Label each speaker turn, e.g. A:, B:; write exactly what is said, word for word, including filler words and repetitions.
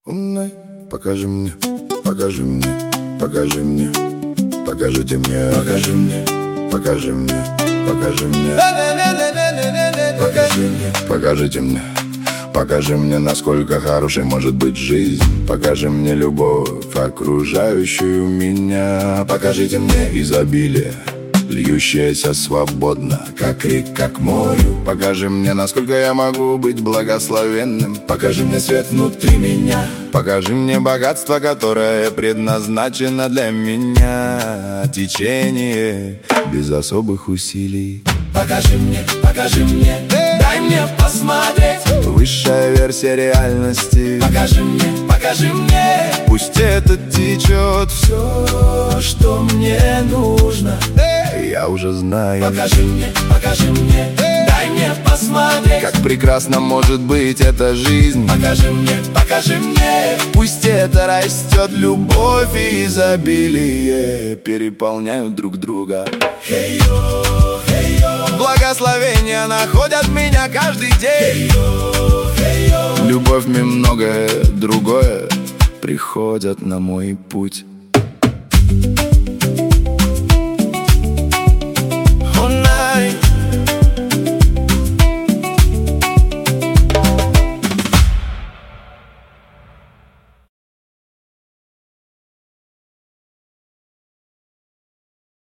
A: Умный, покажи мне, покажи мне, покажи мне, покажите мне, покажи мне, покажи мне, покажи мне, покажи мне, покажите мне, покажи мне, насколько хорошей может быть жизнь. Покажи мне любовь, окружающую меня. Покажите мне изобилие, льющееся свободно, как река к морю. Покажи мне, насколько я могу быть благословенным. Покажи мне свет внутри меня. Покажи мне богатство, которое предназначено для меня. Течение без особых усилий. Покажи мне, покажи мне, дай мне посмотреть высшая версия реальности. Покажи мне, покажи мне, пусть это течет все, что мне нужно. Я уже знаю. Покажи мне, покажи мне, дай мне посмотреть, как прекрасно может быть эта жизнь. Покажи мне, покажи мне, пусть это растет. Любовь и изобилие переполняют друг друга. Hey-yo, hey-yo. Благословения находят меня каждый день. Hey-yo, hey-yo. Любовь и многое другое приходят на мой путь.